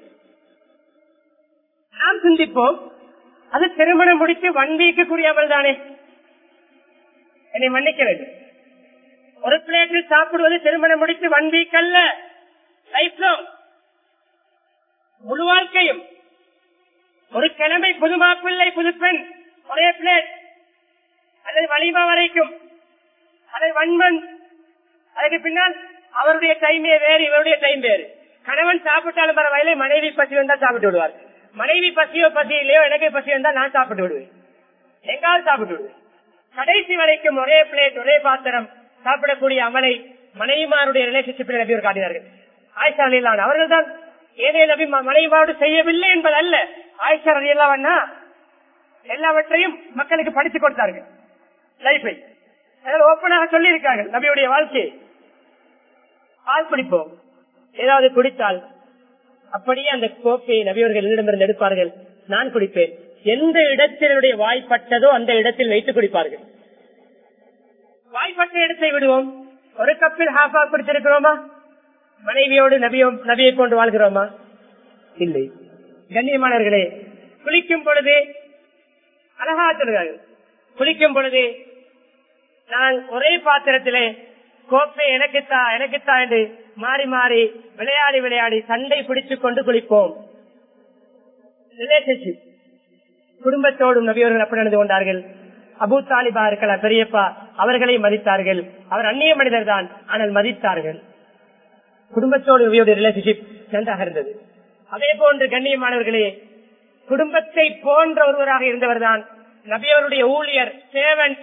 நாம் சிந்திப்போம், அது திருமணம் முடித்து 1 வீக் கூடியவள் தானே, என்னை மன்னிக்க வேண்டும். ஒரு பிளேட்டில் சாப்பிடுவது திருமணம் முடித்து 1 வீக் அல்ல, லைஃப் லாங், முழு வாழ்க்கையும். ஒரு கிழமை புது மாப்பிள்ளை புது பெண் ஒரே பிளேட், அல்லது வலிமா வரைக்கும், அல்லது 1 month. அதுக்கு பின்னால் அவருடைய டைமே வேறு, இவருடைய டைம் வேறு. கணவன் சாப்பிட்டாலும் பரவாயில்லை, மனைவி பசி வந்தால் சாப்பிட்டு விடுவார். மனைவி பசியோ பசி இல்லையோ, எனக்கு பசி வந்தால் நான் சாப்பிட்டு விடுவேன், எங்காவது சாப்பிட்டு விடுவேன். கடைசி வரைக்கும் ஒரே பிளேட் ஒரே பாத்திரம் சாப்பிடக்கூடிய அமலை மனைவிமாருடைய ரிலேஷன்ஷிப்பில் நபியர் காட்டினார்கள். ஆயிஷா ரலியல்லாஹு அன்ஹா அவர்கள் தான் ஏதே நபி மனைவிமாரோடு செய்யவில்லை என்பது அல்ல. ஆயிஷா ரலியல்லாஹு அன்ஹா எல்லாவற்றையும் மக்களுக்கு படித்துக் கொடுத்தார்கள். லைஃபை ஓப்பனாக சொல்லி இருக்காங்க. நபியுடைய வாழ்க்கை பால் குடிப்போம், ஏதாவது குடித்தால் அப்படியே அந்த கோப்பையை நபியவர்கள் என்னிடமிருந்து எடுப்பார்கள், நான் குடிப்பேன். எந்த இடத்தினுடைய வாய்ப்பட்டதோ அந்த இடத்தில் வைத்து குடிப்பார்கள். வாய்ப்பட்ட இடத்தை விடுவோம். ஒரு கப்பில் ஹாஃபா குடித்திருக்கிறோமா? மனைவியோடு நபியை கொண்டு வாழ்கிறோமா? இல்லை. கண்ணியமானவர்களே, குளிக்கும் பொழுது அழகா சொல்கிறார்கள், குளிக்கும் பொழுது நான் ஒரே பாத்திரத்திலே கோப்பை எனக்குத்தா என்று மாறி மாறி விளையாடி விளையாடி சண்டை பிடித்துக் கொண்டு குளிப்போம். ரிலேஷன்ஷிப். குடும்பத்தோடும் நபியவர்கள் அப்படி நடந்து கொண்டார்கள். அபூ தாலிபா இருக்கலாம் பெரியப்பா, அவர்களை மதித்தார்கள். அவர் அந்நிய மனிதர் தான், ஆனால் மதித்தார்கள். குடும்பத்தோடு நபியோட ரிலேஷன்ஷிப் நன்றாக இருந்தது. அதே போன்று கண்ணியமானவர்களே, குடும்பத்தை போன்ற ஒருவராக இருந்தவர் தான் நபியவருடைய ஊழியர், சேவன்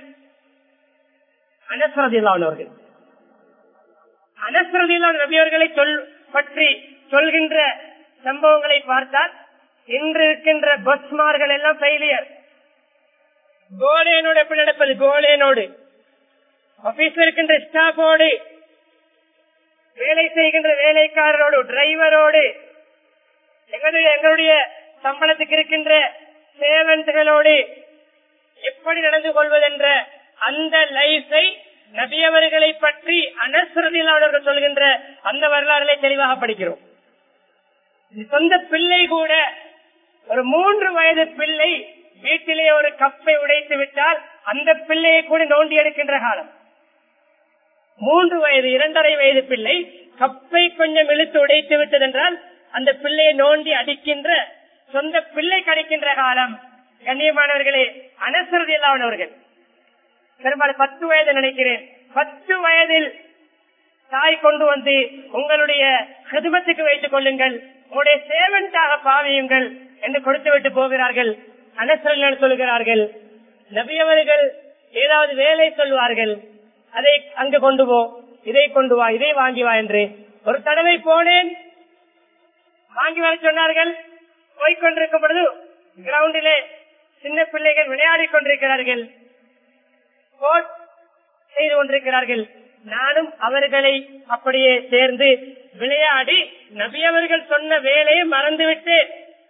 அனஸ் ரலியல்லாஹு அன்ஹு அவர்கள். அனஸ் ரலியல்லாஹு அன்ஹு நபியவர்களை பற்றி சொல்கின்ற சம்பவங்களை பார்த்தால் இன்று இருக்கின்ற பஸ்மார்கள் எல்லாம் ஃபெயிலியர். கோலேனோடு எப்படி நடப்பது? கோலேனோடு ஆபீஸ்ல இருக்கின்ற ஸ்டாஃபோடு, வேலை செய்கின்ற வேலைக்காரரோடு, டிரைவரோடு, எங்களுடைய சம்பளத்துக்கு இருக்கின்ற சேவன்களோடு எப்படி நடந்து கொள்வதென்ற அந்த லைஃபை நபியவர்களை பற்றி அனஸ் ரலியல்லாஹு அன்ஹு சொல்கின்ற அந்த வரலாறுகளை தெளிவாக படிக்கிறோம். சொந்த பிள்ளை கூட, ஒரு 3 வயது பிள்ளை வீட்டிலே ஒரு கப்பை உடைத்து விட்டால் அந்த பிள்ளையை கூட நோண்டி எடுக்கின்ற காலம். 3 வயது 2.5 வயது பிள்ளை கப்பை கொஞ்சம் இழுத்து உடைத்து விட்டது என்றால் அந்த பிள்ளையை நோண்டி அடிக்கின்ற, சொந்த பிள்ளை கிடைக்கின்ற காலம். கண்ணியமானவர்களே, அனஸ் ரலியல்லாஹு அன்ஹு அவர்கள் பெரும்பாலும் 10 வயது நினைக்கிறேன், 10 வயதில் தாய் கொண்டு வந்து உங்களுடைய ஹிதுமத்துக்கு வைத்துக் கொள்ளுங்கள், உங்களுடைய சேவன்டாக பாவியுங்கள் என்று கொடுத்து விட்டு போகிறார்கள். அனஸ் ரலியல்லாஹு அன்ஹு சொல்கிறார்கள், நபியவர்கள் ஏதாவது வேலை சொல்வார்கள், அதை அங்கு கொண்டு போ, இதை கொண்டு வா, இதை வாங்கி வா என்று. ஒரு தடவை போனேன், வாங்கி வர சொன்னார்கள். போய்கொண்டிருக்கும் பொழுது கிரவுண்டிலே சின்ன பிள்ளைகள் விளையாடி கொண்டிருக்கிறார்கள், செய்து கொண்டிருக்கிறார்கள். நானும் அவர்களை அப்படியே சேர்ந்து விளையாடி நபியவர்கள் சொன்ன வேலையை மறந்துவிட்டு,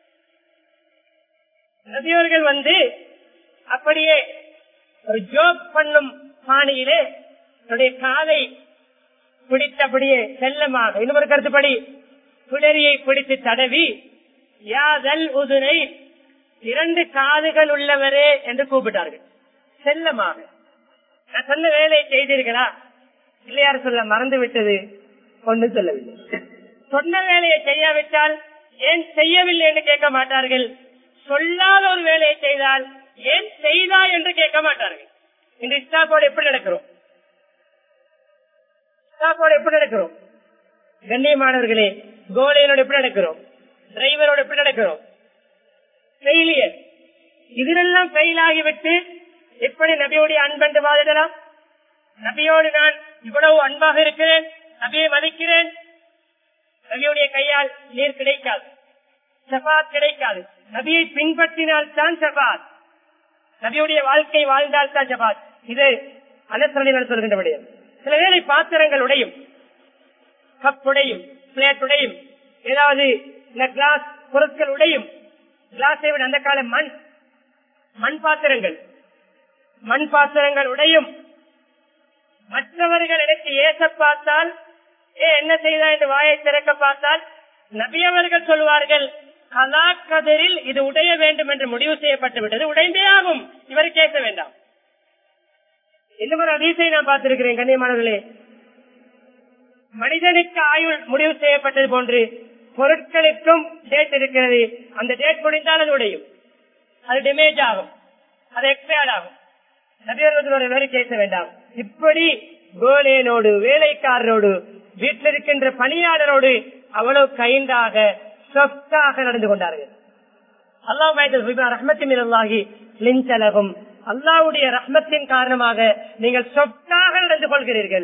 நபியவர்கள் வந்து அப்படியே ஒரு ஜோக் பண்ணும் பாணியிலே என்னுடைய காலை பிடித்தபடியே செல்லமாக, இன்னொரு கருத்துப்படி பிடரியை பிடித்து தடவி, யாதல் உதுரை, 2 காதுகள் உள்ளவரே என்று கூப்பிட்டார்கள் செல்லமாக. நான் சொன்ன வேலையை செய்தீர்களா? இல்லையாரு சொல்ல மறந்து விட்டது, ஒன்றும் சொல்லவில்லை. சொன்ன வேலையை செய்யாவிட்டால் ஏன் செய்யவில்லை என்று கேட்க மாட்டார்கள். சொல்லாத ஒரு வேலையை செய்தால் ஏன் செய்தா என்று கேட்க மாட்டார்கள். இந்த ஸ்டாஃபோடு எப்படி நடக்கிறோம்? கண்ணியமானவர்களே, கோலையனோடு எப்படி நடக்கிறோம்? டிரைவரோடு எப்படி நடக்கிறோம்? ஃபெயிலியர். இதெல்லாம் ஃபெயில் ஆகிவிட்டு எப்படி நபியோடைய அன்பென்று வாதிடலாம்? நபியோடு நான் இவ்வளவு அன்பாக இருக்கிறேன், நபியை மதிக்கிறேன், நபியுடைய கையால் நீர் கிடைக்காது, ஷஃபாத் கிடைக்காது. நபியை பின்பற்றினால் தான் ஷஃபாத், நபியுடைய வாழ்க்கை வாழ்ந்தால் தான் ஷஃபாத். இது அனஸ்ரலிகள் சொல்கின்ற விடயம். சில வேளை பாத்திரங்கள் உடையும், கப்புடையும், பிளேட் உடையும், ஏதாவது இந்த கிளாஸ் பொருட்கள் உடையும். கிளாஸை விட அந்த கால மண் பாத்திரங்கள் உடையும். மற்றவர்கள் எனக்கு ஏச பார்த்தால், என்ன செய்தா என்று வாயை திறக்க பார்த்தால், நபியவர்கள் சொல்வார்கள், கலாக்கதிரில் இது உடைய வேண்டும் என்று முடிவு செய்யப்பட்டு விட்டது, உடைந்தே ஆகும், இவர் கேட்க வேண்டாம். இந்த ஒரு ஹதீஸை நான் பார்த்திருக்கிறேன். கண்ணியமானவர்களே, மனிதனுக்கு ஆயுள் முடிவு செய்யப்பட்டது போன்று பொருட்களுக்கும் டேட் இருக்கிறது. அந்த டேட் முடிந்தால் அது உடையும், அது டேமேஜ் ஆகும், அது எக்ஸ்பயர்ட் ஆகும். நபியவர்கள் வேறு கேட்க வேண்டாம். இப்படி கோலேனோடு, வேலைக்காரரோடு, வீட்டில் இருக்கின்ற பணியாளரோடு அவ்வளவு கைண்டாக சொத்தாக நடந்து கொண்டார்கள். அல்லாஹ் அல்லாவுடைய ரஹ்மத்தின் காரணமாக நீங்கள் சொத்தாக நடந்து கொள்கிறீர்கள்.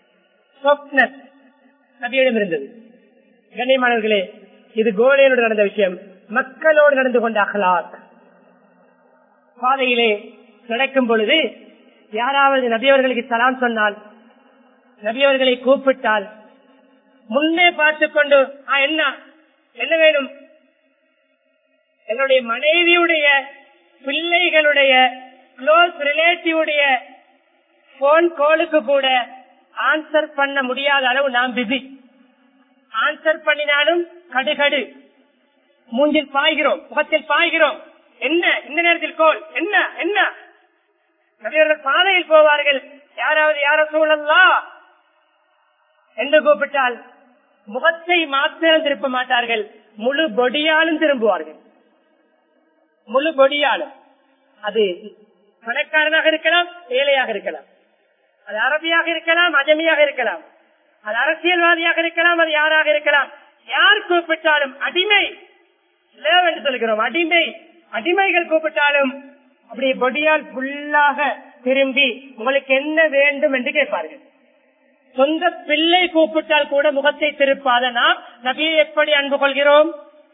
நபியிடம் இருந்தது. கண்ணியமானவர்களே, இது கோலேனோடு நடந்த விஷயம். மக்களோடு நடந்து கொண்ட அஹ்லாக். பாதையிலே நடக்கும் பொழுது யாராவது நபியவர்களுக்கு சலாம் சொன்னால், நபியவர்களை கூப்பிட்டால் முன்னே பார்த்துக் கொண்டு என்ன வேணும், என்னுடைய மனைவியுடைய பிள்ளைகளுடைய க்ளோஸ் ரிலேட்டிவ் போன் காலுக்கு கூட ஆன்சர் பண்ண முடியாத அளவு நாம் பிஸி. ஆன்சர் பண்ணினாலும் கடுகடு மூஞ்சில் பாய்கிறோம், முகத்தில் பாய்கிறோம். என்ன இந்த நேரத்தில் கோல், என்ன என்ன நபியவர்கள் பாதையில் போவார்கள். யாராவது யார சூழல்லா என்று கூப்பிட்டால் முகத்தை மாத்திரம் திருப்ப மாட்டார்கள், முழு பொடியாலும் திரும்புவார்கள். முழு பொடியாலும். அது பணக்காரனாக இருக்கலாம், ஏழையாக இருக்கலாம், அது அரபியாக இருக்கலாம், அஜமியாக இருக்கலாம், அது அரசியல்வாதியாக இருக்கலாம், அது யாராக இருக்கலாம். யார் கூப்பிட்டாலும் அடிமை என்று சொல்கிறோம். அடிமைகள் கூப்பிட்டாலும் அப்படியே பொடியால் ஃபுல்லாக திரும்பி உங்களுக்கு என்ன வேண்டும் என்று கேட்பார்கள். சொந்த பிள்ளை கூப்பிட்டால் கூட முகத்தை திருப்பாத நாம் நபியை எப்படி அன்பு கொள்கிறோம்?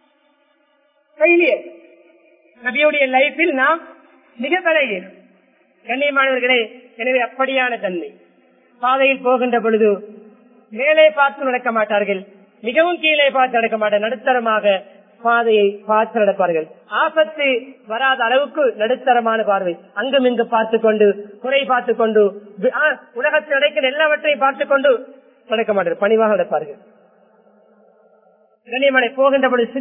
நபியுடைய லைஃபில் நாம் மிக பழகிறோம். கண்ணியமானவர்களே, எனவே அப்படியான தன்மை. பாதையில் போகின்ற பொழுது மேலே பார்த்து நடக்க மாட்டார்கள், மிகவும் கீழே பார்த்து நடக்க மாட்டார்கள். நடுத்தரமாக பாதையை பார்த்து நடப்பார்கள். ஆபத்து வராத அளவுக்கு நடுத்தரமான பார்வை. அங்கும் இங்கு பார்த்துக் கொண்டு, குறை பார்த்துக் கொண்டு, உலகத்தில் நடக்கிற எல்லாவற்றையும் பார்த்துக் கொண்டு நடக்க மாட்டார்கள், பணிவாக நடப்பார்கள். கண்ணியமான போகின்ற பொழுது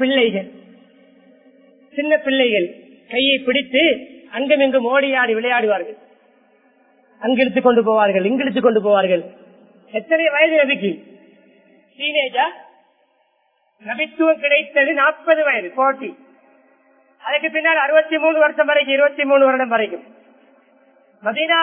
சின்ன பிள்ளைகள் கையை பிடித்து அங்கும் இங்கும் ஓடியாடி விளையாடுவார்கள். அங்கிழுத்துக் கொண்டு போவார்கள், இங்கிழுத்துக் கொண்டு போவார்கள். எத்தனை வயது நபிக்கு? டீனேஜா? நபித்துவம் கிடைத்தது 40 வயது, 40. அதுக்கு பின்னால் 63 வருஷம் வரைக்கும், 23 வருடம் வரைக்கும். மதீனா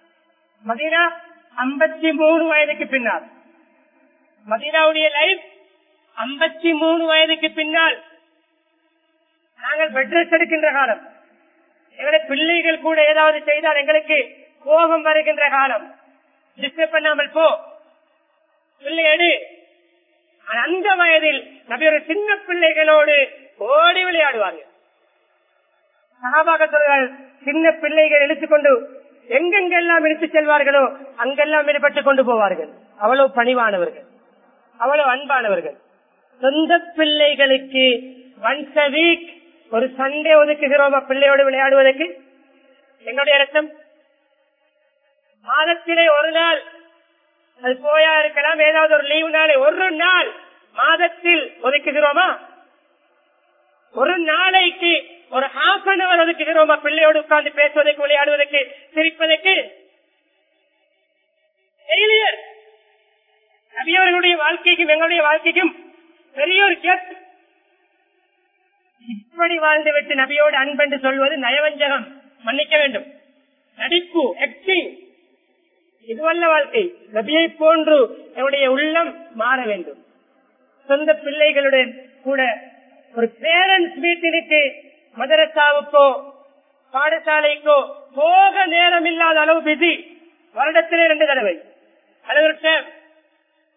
53 வயதுக்கு பின்னால். மதீனாவுடைய லைஃப் 53 வயதுக்கு பின்னால். நாங்கள் பெட் ரெஸ்ட் எடுக்கின்ற காலம். எங்களுடைய பிள்ளைகள் கூட ஏதாவது செய்தால் எங்களுக்கு கோபம் வருகின்ற காலம். டிஸ்டர்ப் பண்ணாமல் போ, பிள்ளை எடு. அந்த வயதில் நபியோட சின்ன பிள்ளைகளோடு ஓடி விளையாடுவார்கள். சஹாபாக சொல்வார்கள், சின்ன பிள்ளைகள் இழுத்துக்கொண்டு எங்கெங்கெல்லாம் இழுத்து செல்வார்களோ அங்கெல்லாம் ஈடுபட்டுக் கொண்டு போவார்கள். அவ்வளவு பணிவானவர்கள், அவ்வளவு அன்பானவர்கள். சொந்த பிள்ளைகளுக்கு ஒன்ஸ் a week ஒரு சண்டே ஒதுக்குகிறோமா பிள்ளையோடு விளையாடுவதற்கு? எங்களுடைய அர்த்தம் மாதத்திலே ஒரு நாள், அது போயா இருக்கலாம், ஏதாவது ஒரு லீவு நாளை ஒரு நாள் மாதத்தில் ஒதுக்குகிறோமா? ஒரு நாளைக்கு ஒரு half an hour ஒதுக்குகிறோமா பிள்ளையோடு உட்கார்ந்து பேசுவதற்கு, விளையாடுவதற்கு, சிரிப்பதற்கு? நபியவர்களுடைய வாழ்க்கைக்கும் எங்களுடைய வாழ்க்கைக்கும் பெரிய ஒரு கேப். இப்படி வாழ்ந்துவிட்டு நபியோடு அன்பென்று சொல்வது நயவஞ்சகம், மன்னிக்க வேண்டும், நடிப்பு, ஆக்டிங். இதுவல்ல வாழ்க்கை. நபியை போன்று என்னுடைய உள்ளம் மாற வேண்டும். சொந்த பிள்ளைகளுடன் கூட ஒரு பேரண்ட்ஸ் மீட்டினுக்கு, மதரசாவுக்கோ பாடசாலைக்கோ போக நேரம் இல்லாத அளவு பிஸி. வருடத்திலே 2 தடவை அல்லது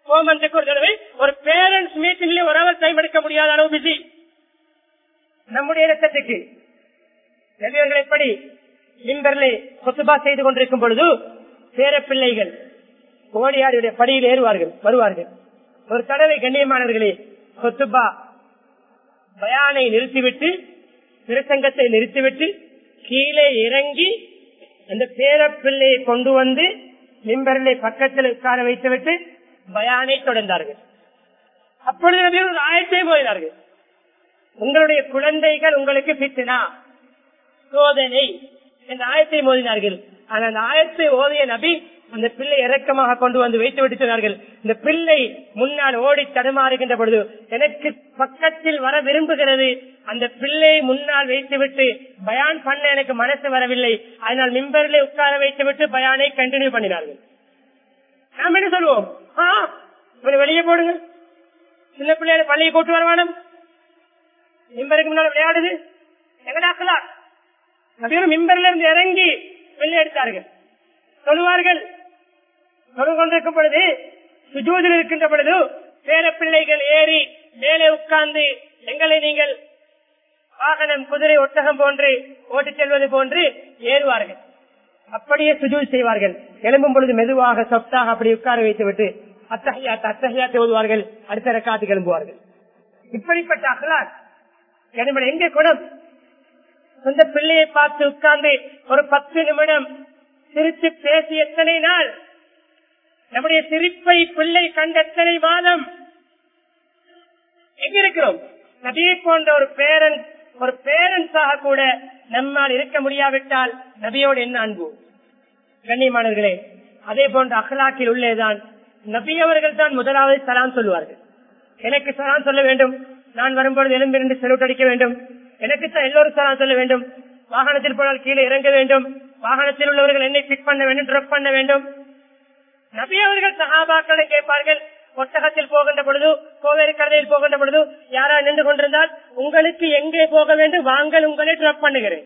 மந்த்க்கு ஒரு தடவை ஒரு பேரண்ட்ஸ் மீட்டிங்ல ஒரு அவர் டைம் எடுக்க முடியாத அளவு பிஸி. நம்முடைய இடத்துக்கு நபியவர்கள் எப்படி மிம்பர்ல கொத்துபா செய்து கொண்டிருக்கும் பொழுது பேர பிள்ளைகள் ஓடியாருடைய படியில் ஏறுவார்கள், வருவார்கள். ஒரு தடவை கண்ணியமானவர்களே கொத்துபா பயானை நிறுத்திவிட்டு, பிரசங்கத்தை நிறுத்திவிட்டு கீழே இறங்கி அந்த பேர பிள்ளையை கொண்டு வந்து மிம்பரிலே பக்கத்தில் உட்கார வைத்துவிட்டு பயானை தொடர்ந்தார்கள். அப்பொழுது ஒரு ஆயத்தை போயினார்கள், உங்களுடைய குழந்தைகள் உங்களுக்கு பித்னா, சோதனை என்ற ஆயத்தை மோதினார்கள். ஆனால் அந்த ஆயத்தை ஓதிய நபி அந்த பிள்ளை இறக்கமாக கொண்டு வந்து வைத்து விட்டு சொன்னார்கள், இந்த பிள்ளை முன்னால் ஓடி தடுமாறுகின்ற பொழுது எனக்கு பக்கத்தில் வர விரும்புகிறது, அந்த பிள்ளையை முன்னால் வைத்துவிட்டு பயான் பண்ண எனக்கு மனசு வரவில்லை, அதனால் மிம்பரிலே உட்கார வைத்துவிட்டு பயானை கண்டினியூ பண்ணினார்கள். நாம் என்ன சொல்லுவோம், வெளியே போடுங்க, சின்ன பிள்ளைகளை பள்ளியை போட்டு வரவானும், மிம்பருக்கு முன்னால் விளையாடுது, எங்கடாக்கலாம் மிம்பரில் இருந்து இறங்கி வெளியே எடுத்தார்கள். சொல்லுவார்கள், தொழு கொண்டிருக்கும் பொழுது சுஜூதில் இருக்கின்ற பொழுது பேர பிள்ளைகள் ஏறி மேலே உட்கார்ந்து எங்களை நீங்கள் வாகனம், குதிரை, ஒட்டகம் போன்று ஓட்டிச் செல்வது போன்று ஏறுவார்கள். அப்படியே சுஜூத் செய்வார்கள். எழும்பும் பொழுது மெதுவாக சொத்தாக அப்படி உட்கார வைத்து விட்டு அத்தகையாத்தை ஓதுவார்கள். அடுத்த ரக்காத்து கிளம்புவார்கள். இப்படிப்பட்ட அகலாக் எங்கே குணம்? சொந்த பிள்ளையை பார்த்து உட்கார்ந்து ஒரு 10 நிமிடம் சிரித்து பேசி எத்தனை நாள், நம்முடைய சிரிப்பை பிள்ளை கண்ட எத்தனை மாதம் எங்க இருக்கிறோம்? நபியை போன்ற ஒரு பேரண்ட்ஸாக கூட நம்மால் இருக்க முடியாவிட்டால் நபியோடு என்ன அன்பு? கண்ணியமானவர்களே, அதே போன்ற அகலாக்கில் உள்ளேதான் நபி அவர்கள் தான் முதலாவது சலாம் சொல்லுவார்கள். எனக்கு சலாம் சொல்ல வேண்டும், நான் வரும்பொழுது எலும்பிருந்து செலவு அடிக்க வேண்டும், எனக்கு தான் எல்லோரும் சலாம் சொல்ல வேண்டும், வாகனத்தில் போனால் கீழே இறங்க வேண்டும், வாகனத்தில் உள்ளவர்கள் என்னை பிக் பண்ண வேண்டும், ட்ராப் பண்ண வேண்டும். நபி அவர்கள் சஹாபாக்களை கேட்பார்கள், ஒட்டகத்தில் போகின்ற பொழுது, கோவேறு கடையில் போகின்ற பொழுது யாரா நின்று கொண்டிருந்தால் உங்களுக்கு எங்கே போக வேண்டும், வாங்கள் உங்களை ட்ராப் பண்ணுகிறேன்.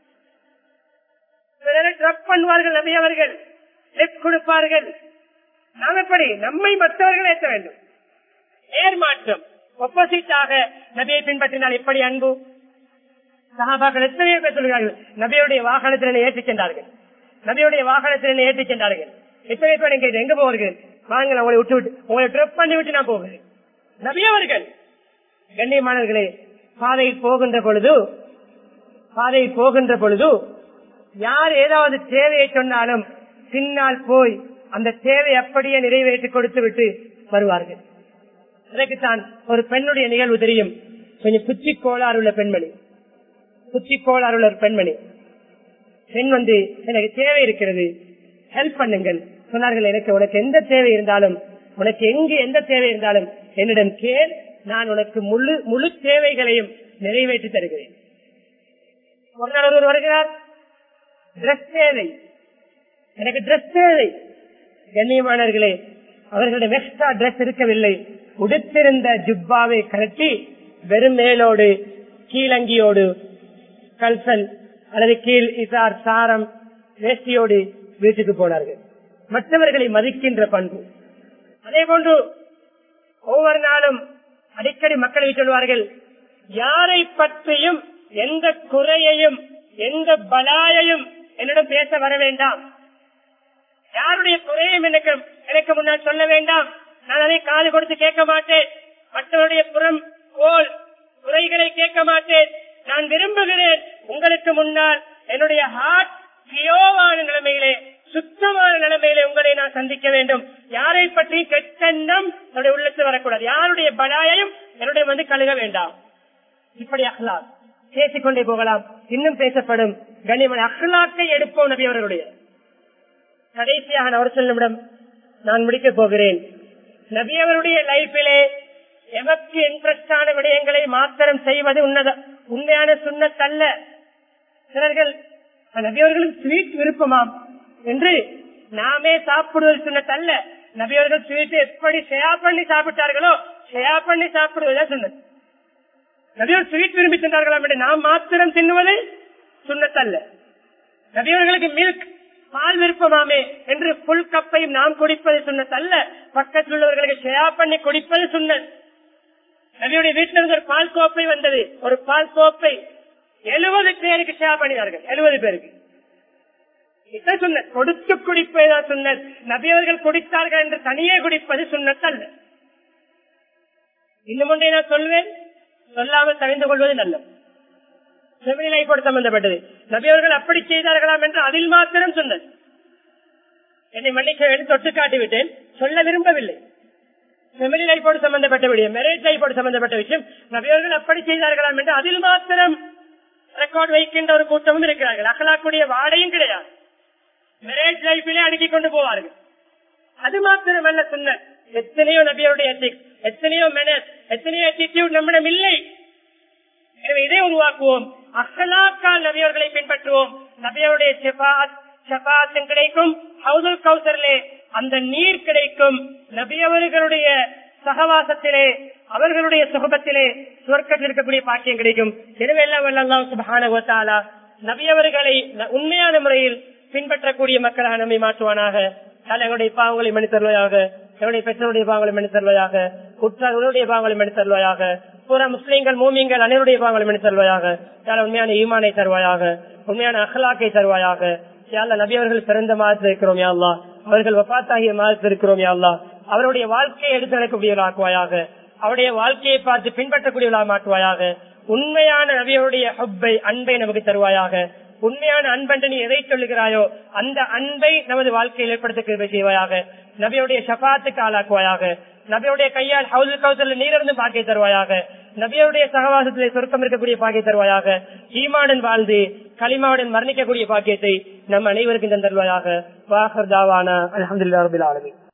ட்ராப் பண்ணுவார்கள் நபி அவர்கள், லிப்ட் கொடுப்பார்கள். நாம் எப்படி நம்மை மற்றவர்கள் ஏற்ற வேண்டும்? ஏர்மாற்றம் ஒப்போசிட்டாக நபியை பின்பற்றினால் எப்படி அன்பு? சஹாபாக்கள் எத்தனையோ பேர் சொல்கிறார்கள், நபியுடைய வாகனத்தில் ஏற்றிச் சென்றார்கள், நபியுடைய வாகனத்தில் ஏற்றிச் சென்றார்கள். எத்தனை பேர் எங்க எங்க போகிறேன், வாங்க உங்களை விட்டு விட்டு உங்களை ட்ரெப் பண்ணி விட்டு நான் போகிறேன். நபி அவர்கள் கண்ணியமானவர்களே, பாதையில் போகின்ற பொழுது யார் ஏதாவது தேவையை சொன்னாலும் பின்னால் போய் அந்த தேவை அப்படியே நிறைவேற்றி கொடுத்து விட்டு வருவார்கள். எனக்குத்தான் ஒரு பெண்ணுடைய நிகழ்வு தெரியும். கொஞ்சம் புச்சி கோளாறு உள்ள பெண்மணி பெண் வந்து எனக்கு தேவை இருக்கிறது, ஹெல்ப் பண்ணுங்கள் சொன்னார்கள். உனக்கு எந்த தேவை இருந்தாலும், உனக்கு எங்கு எந்த தேவை இருந்தாலும் என்னிடம் கேள், நான் உனக்கு முழு தேவைகளையும் நிறைவேற்றி தருகிறேன். ஒரு நாள் ஒருவர் வருகிறார், டிரெஸ் தேவை, எனக்கு டிரெஸ் தேவை. கண்ணியமானவர்களே, அவர்களிடம் எக்ஸ்ட்ரா டிரெஸ் இருக்கவில்லை. உடுத்திருந்த ஜுப்பாவை கழட்டி வெறும் மேலோடு கீழங்கியோடு கல்சல் அல்லது கீழ் இசார் சாரம் வேஷ்டியோடு வீட்டுக்கு போனார்கள். மற்றவர்களை மதிக்கின்ற பண்பு. அதே போன்று ஒவ்வொரு நாளும் அடிக்கடி மக்களை சொல்வார்கள், யாரை பற்றியும் எந்த குறையையும் எந்த பலாயையும் என்னிடம் பேச வர வேண்டாம், யாருடைய குறையும் எனக்கு முன்னால் சொல்ல வேண்டாம், நான் அதை காது கொடுத்து கேட்க மாட்டேன், மற்றவருடைய புறம் போல் குறைகளை கேட்க மாட்டேன். நான் விரும்புகிறேன் உங்களுக்கு முன்னால் என்னுடைய ஹார்ட் பியோவான நிலைமையிலே, சுத்தமான நிலைமையிலே உங்களை நான் சந்திக்க வேண்டும். யாரை பற்றி கெட்டெண்ணம் என்னுடைய உள்ளத்தில் வரக்கூடாது, யாருடைய பலாயையும் என்னுடைய வந்து கழுக வேண்டாம். இப்படி அஹ்லாக் பேசிக்கொண்டே போகலாம், இன்னும் பேசப்படும். கண்ணியமான அஹ்லாக்கை எடுப்போம் நபி அவர்களுடைய. கடைசியாக நான் ஒரு சில நிமிடம் நான் முடிக்க போகிறேன். நபி அவருடைய லைஃபிலே எமக்கு இன்ட்ரெஸ்டான விடயங்களை மாத்திரம் செய்வது உண்மையான சுன்னத்தல்ல. சிலர்கள் நபி அவர்களுக்கு ஸ்வீட் விருப்பமாம் என்று நாமே சாப்பிடுவது சுன்னத்தல்ல. நபி அவர்கள் ஸ்வீட் எப்படி ஷேர் பண்ணி சாப்பிட்டார்களோ ஷேர் பண்ணி சாப்பிடுவதா சுன்னத். நபி அவர்கள் ஸ்வீட் விரும்பி சென்றார்களாம் என்று நாம் மாத்திரம் தின்னுவது சுன்னத்தல்ல. நபி அவர்களுக்கு மில்க் பால் விருப்பமாமே என்று புல் கப்பையும் நாம் குடிப்பது சுன்னத் அல்ல, பக்கத்தில் உள்ளவர்களுக்கு ஷேர் பண்ணி குடிப்பது சுன்னத். நபியுடைய வீட்டில இருந்து ஒரு பால் கோப்பை வந்தது, ஒரு பால் கோப்பை 70 பேருக்கு ஷேர் பண்ணினார்கள். 70 பேருக்கு இதான் சுன்னத். கொடுத்து குடிப்பதுதான் சுன்னத். நபியவர்கள் குடித்தார்கள் என்று தனியே குடிப்பது சுன்னத் அல்ல. இன்னும் ஒன்றை நான் சொல்வேன், சொல்லாமல் தவிர்த்து கொள்வது நல்லது. செவிலிலை கூட சம்பந்தப்பட்டது. நபியவர்கள் அப்படி செய்தார்களாம் என்று அதில் மாத்திரம் சொன்னது. என்னை மன்னிக்க தொட்டு காட்டிவிட்டேன், சொல்ல விரும்பவில்லை. ஃபெமிலி லைஃபோடு சம்பந்தப்பட்ட விஷயம், மேரேஜ் லைஃபோடு சம்பந்தப்பட்ட விஷயம், நபியவர்கள் அப்படி செய்தார்களாம் என்று அதில் மாத்திரம் ரெக்கார்ட் வைக்கின்ற ஒரு கூட்டமும் இருக்கிறார்கள். அகலாக்கூடிய வாடையும் கிடையாது. மேரேஜ் லைஃபிலே அடுக்கிக் கொண்டு போவார்கள். அது மாத்திரம் அல்ல சொன்ன. எத்தனையோ நபியருடைய எத்திக்ஸ், எத்தனையோ மேனர்ஸ், எத்தனையோ ஆட்டிடியூட் நம்மிடம் இல்லை. எனவே இதை உருவாக்குவோம். அகலாக்கால் நபியவர்களை பின்பற்றுவோம். நபியருடைய ஷஃபாஅத்தும் கிடைக்கும், ஹவுதுல் கௌசரிலே அந்த நீர் கிடைக்கும். நபியவர்களுடைய சகவாசத்திலே, அவர்களுடைய சுகபத்திலே சுவர்க்கத்தில் இருக்கக்கூடிய பாக்கியம் கிடைக்கும். எனவே எல்லாம் அல்லாஹ் சுப்ஹானஹு வ தஆலா நபியவர்களை உண்மையான முறையில் பின்பற்றக்கூடிய மக்களாக நம்மை மாற்றுவானாக. எங்களுடைய பாவங்களை மன்னித்தருள்வாயாக, எங்களுடைய பெற்றோருடைய பாவங்களை மன்னித்தருள்வாயாக, உற்றார்களுடைய பாவங்களை மன்னித்தருள்வாயாக, பூரா முஸ்லீம்கள் மூமின்கள் அனைவருடைய பாவங்களை மன்னித்தருள்வாயாக. உண்மையான ஈமானை தருவாயாக, உண்மையான அஹ்லாக்கை தருவாயாக. நபி அவர்கள் பிறந்த மாதத்தில் இருக்கிறோம் யா அல்லாஹ், அவர்கள் வஃபாத்தாகிய மாதத்தில் இருக்கிறோம் யா அல்லாஹ். அவருடைய வாழ்க்கையை எடுத்து நடக்கக்கூடியவர்களாக்குவாயாக, அவருடைய வாழ்க்கையை பார்த்து பின்பற்றக்கூடியவர்களாக மாற்றுவாயாக. உண்மையான நபியருடைய ஹப்பை, அன்பை நமக்கு தருவாயாக. உண்மையான அன்பன்று நீ எதை சொல்லுகிறாயோ அந்த அன்பை நமது வாழ்க்கையில் ஏற்படுத்த செய்வாயாக. நபியுடைய ஷஃபாத்துக்கு ஆளாக்குவாயாக. நபியுடைய கையால் ஹவுதுல் கௌசரில் நீரிருந்து பாக்கை தருவாயாக. நபியுடைய சகவாசத்திலே சொர்க்கம் இருக்கக்கூடிய பாக்கை தருவாயாக. ஈமானுடன் வாழ்ந்து கலிமாவுடன் மரணிக்கக்கூடிய பாக்கியத்தை நம் அனைவருக்கும் தருவாயாக. வாஹர் தாவானா அல்ஹம்துலில்லாஹி ரப்பில் ஆலமீன்.